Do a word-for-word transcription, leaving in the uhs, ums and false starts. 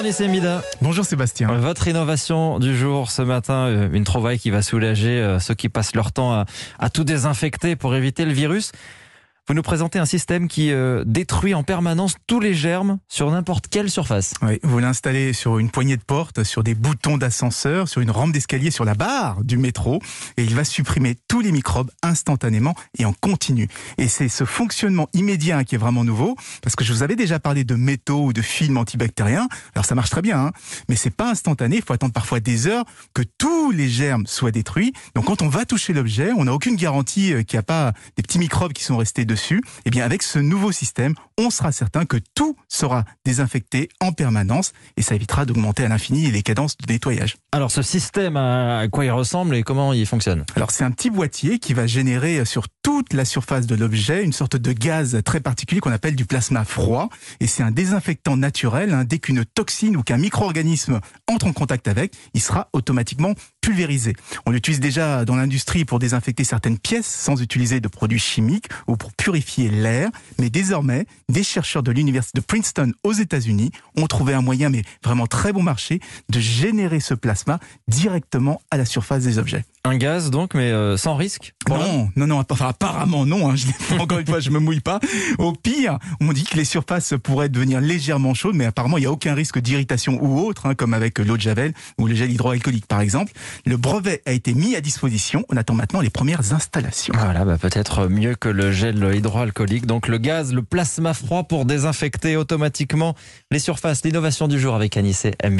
Anissé Mida. Bonjour Sébastien. Votre innovation du jour ce matin, une trouvaille qui va soulager ceux qui passent leur temps à, à tout désinfecter pour éviter le virus. Vous nous présentez un système qui euh, détruit en permanence tous les germes sur n'importe quelle surface. Oui, vous l'installez sur une poignée de porte, sur des boutons d'ascenseur, sur une rampe d'escalier, sur la barre du métro, et il va supprimer tous les microbes instantanément et en continu. Et c'est ce fonctionnement immédiat qui est vraiment nouveau, parce que je vous avais déjà parlé de métaux ou de films antibactériens. Alors ça marche très bien, hein, mais c'est pas instantané. Il faut attendre parfois des heures que tous les germes soient détruits. Donc quand on va toucher l'objet, on n'a aucune garantie qu'il n'y a pas des petits microbes qui sont restés dessus. Dessus, eh bien avec ce nouveau système, on sera certain que tout sera désinfecté en permanence et ça évitera d'augmenter à l'infini les cadences de nettoyage. Alors ce système, à quoi il ressemble et comment il fonctionne? Alors c'est un petit boîtier qui va générer sur toute la surface de l'objet une sorte de gaz très particulier qu'on appelle du plasma froid, et c'est un désinfectant naturel. Hein, dès qu'une toxine ou qu'un micro-organisme entre en contact avec, il sera automatiquement pulvérisé. On l'utilise déjà dans l'industrie pour désinfecter certaines pièces sans utiliser de produits chimiques ou pour purifier l'air, mais désormais, des chercheurs de l'université de Princeton aux États-Unis ont trouvé un moyen, mais vraiment très bon marché, de générer ce plasma directement à la surface des objets. Un gaz donc, mais euh, sans risque? Non, non, non, enfin, apparemment non, hein, je l'ai, encore une fois, je me mouille pas. Au pire, on dit que les surfaces pourraient devenir légèrement chaudes, mais apparemment il n'y a aucun risque d'irritation ou autre, hein, comme avec l'eau de javel ou le gel hydroalcoolique par exemple. Le brevet a été mis à disposition, on attend maintenant les premières installations. Voilà, bah peut-être mieux que le gel hydroalcoolique. Donc le gaz, le plasma froid pour désinfecter automatiquement les surfaces. L'innovation du jour avec Anissé.